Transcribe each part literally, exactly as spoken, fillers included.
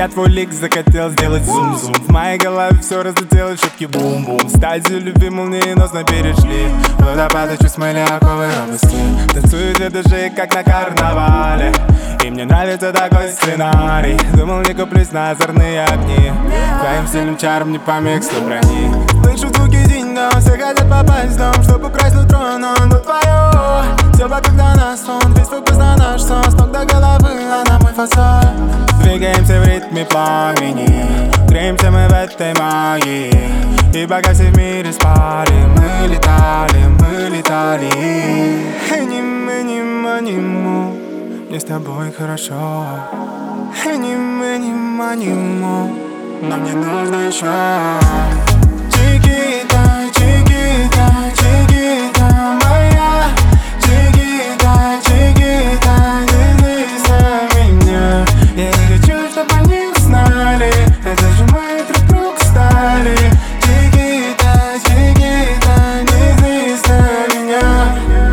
меня твой лик захотел сделать зум-зум. В моей голове все разлетелось, шутки бум-бум. Стадию любимую молниеносно перешли. Водопады чувств мы легковой робости. Танцуют две души, как на карнавале. И мне нравится такой сценарий. Думал, не куплюсь на озорные огни. Твоим сильным чаром не помех с брони. Слышу звуки деньгам, все хотят попасть в дом, чтоб украсть нутро, но оно твое. Все вокруг до нас, сон, весь фокус на наш сон. С ног до головы, она мой фасон. Двигаемся в ритме пламени, греемся мы в этой магии. И пока все в мире спали, мы летали, мы летали. Эним, эним, аниму, мне с тобой хорошо. Эним, эним, аниму, но мне нужно еще. Чикита, чикита, чикита моя. Чикита, чикита, не злись на меня. Я не хочу, чтоб они узнали. Это же мы друг друга стали. Чикита, чикита, не злись на меня.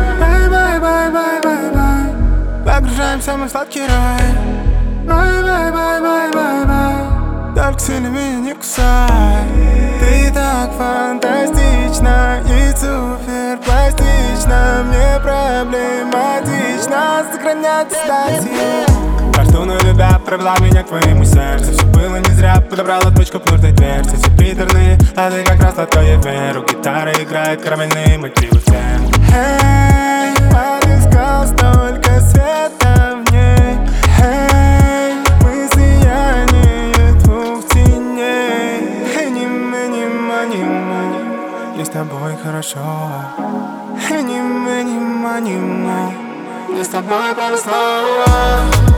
Бай-бай-бай-бай-бай-бай. Погружаемся мы в сладкий рай. Бай-бай-бай-бай-бай-бай. Только сильно меня не кусай. Ты так фантастична и супер пластична. Мне проблематично сохранять статью. Расту на любя, провела меня к твоему сердцу. Все было не зря, подобрала точку к нужной дверце. Все приторные, а ты как раз сладкое веру. Гитара играет карамельные мотивы в тему. Эй, отыскал столько света в ней. Эй, мы сияние двух теней. Эним, эним, аниму, мне с тобой хорошо. Эним, эним, аниму, мне с тобой повезло.